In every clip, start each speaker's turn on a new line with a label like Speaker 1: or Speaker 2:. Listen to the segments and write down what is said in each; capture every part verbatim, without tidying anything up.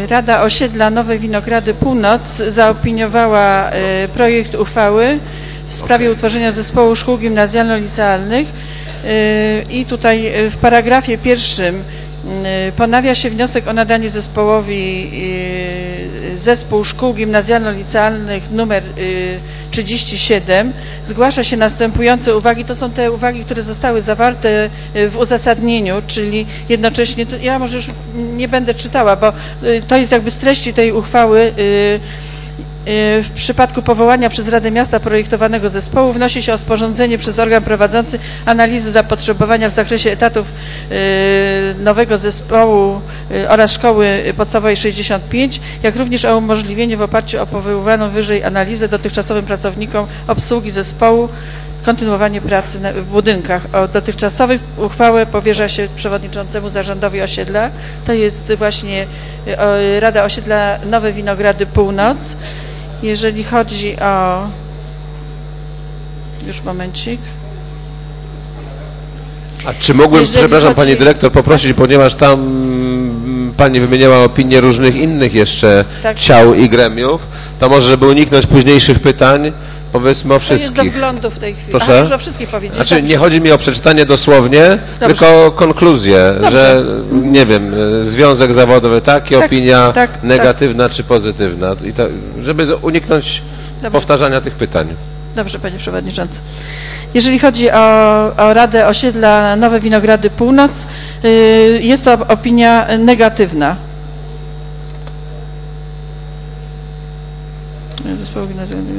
Speaker 1: Rada Osiedla Nowe Winogrady Północ zaopiniowała projekt uchwały w sprawie utworzenia zespołu szkół gimnazjalno-licealnych i tutaj w paragrafie pierwszym ponawia się wniosek o nadanie zespołowi zespół szkół gimnazjalno-licealnych numer trzydzieści siedem. Zgłasza się następujące uwagi. To są te uwagi, które zostały zawarte w uzasadnieniu, czyli jednocześnie, ja może już nie będę czytała, bo to jest jakby z treści tej uchwały. W przypadku powołania przez Radę Miasta projektowanego zespołu wnosi się o sporządzenie przez organ prowadzący analizy zapotrzebowania w zakresie etatów nowego zespołu oraz szkoły podstawowej sześćdziesiąt pięć, jak również o umożliwienie w oparciu o powoływaną wyżej analizę dotychczasowym pracownikom obsługi zespołu kontynuowanie pracy w budynkach. O dotychczasowych uchwałę powierza się przewodniczącemu zarządowi osiedla. To jest właśnie Rada Osiedla Nowe Winogrady Północ. Jeżeli chodzi o... Już momencik.
Speaker 2: A czy mógłbym,
Speaker 1: Jeżeli
Speaker 2: przepraszam
Speaker 1: chodzi...
Speaker 2: Pani Dyrektor, poprosić, tak? Ponieważ tam Pani wymieniała opinie różnych innych jeszcze tak. ciał i gremiów, to może, żeby uniknąć późniejszych pytań, powiedzmy o wszystkich.
Speaker 1: To jest do wglądu w tej chwili.
Speaker 2: Proszę?
Speaker 1: A, już o wszystkich powiedzieć.
Speaker 2: Znaczy,
Speaker 1: Dobrze.
Speaker 2: nie chodzi mi o przeczytanie dosłownie, Dobrze. tylko konkluzję, Dobrze. że nie wiem, związek zawodowy taki, tak, opinia tak, negatywna tak. czy pozytywna, i to, żeby uniknąć Dobrze. powtarzania tych pytań. Dobrze, Panie Przewodniczący.
Speaker 1: Jeżeli chodzi o, o Radę Osiedla Nowe Winogrady Północ, yy, jest to opinia negatywna. Zespołu gimnazjalnego.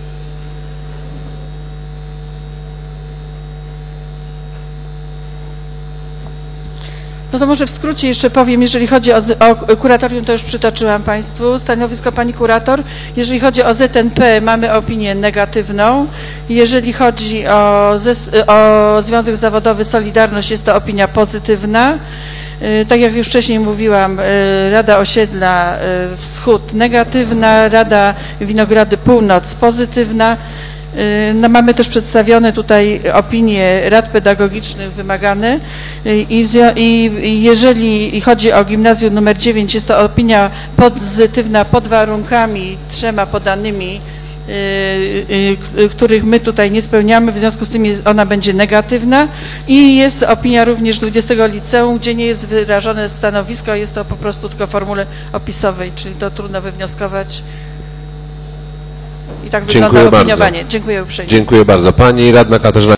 Speaker 1: No to może w skrócie jeszcze powiem, jeżeli chodzi o, o kuratorium, to już przytoczyłam Państwu stanowisko Pani Kurator. Jeżeli chodzi o Z N P, mamy opinię negatywną. Jeżeli chodzi o, o Związek Zawodowy Solidarność, jest to opinia pozytywna. Tak jak już wcześniej mówiłam, Rada Osiedla Wschód negatywna, Rada Winogrady Północ pozytywna. No, mamy też przedstawione tutaj opinie rad pedagogicznych wymagane i, i jeżeli chodzi o gimnazjum numer dziewięć, jest to opinia pozytywna pod warunkami trzema podanymi, których my tutaj nie spełniamy, w związku z tym jest, ona będzie negatywna. I jest opinia również dwudziestego liceum, gdzie nie jest wyrażone stanowisko, jest to po prostu tylko w formule opisowej, czyli to trudno wywnioskować. I tak wygląda opiniowanie. Dziękuję uprzejmie.
Speaker 2: Dziękuję bardzo. Pani radna Katarzyna